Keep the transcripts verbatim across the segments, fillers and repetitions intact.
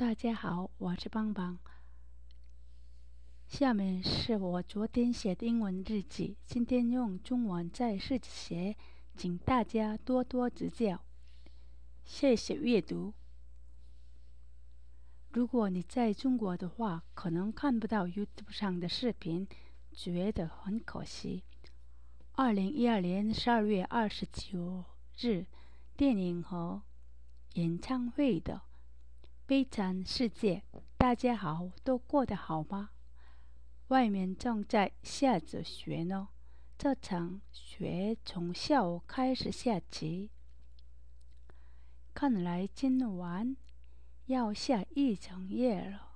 大家好，我是邦邦。下面是我昨天写的英文日记，今天用中文再试着写，请大家多多指教。谢谢阅读。如果你在中国的话，可能看不到 YouTube 上的视频，觉得很可惜。二零一二年十二月二十九日，电影和演唱会的《悲惨世界》，大家好，都过得好吗？外面正在下着雪呢，这场雪从下午开始下起，看来今晚要下一整夜了。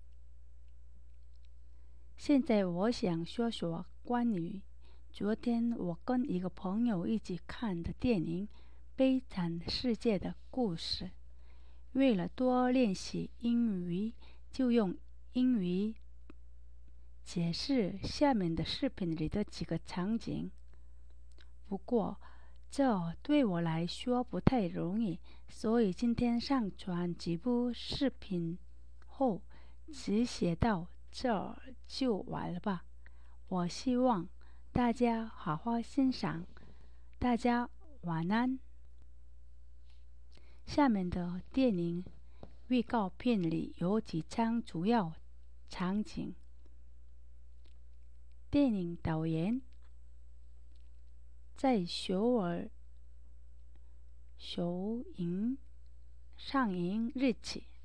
现在我想说说关于昨天我跟一个朋友一起看的电影《悲惨世界》的故事。为了多练习英语，就用英语解释下面的视频里的几个场景。不过，这对我来说不太容易，所以今天上传几部视频后，只写到这儿就完了吧。我希望大家好好欣赏。大家晚安。下面的电影预告片里有几场主要场景。电影导演在首尔首映上映日期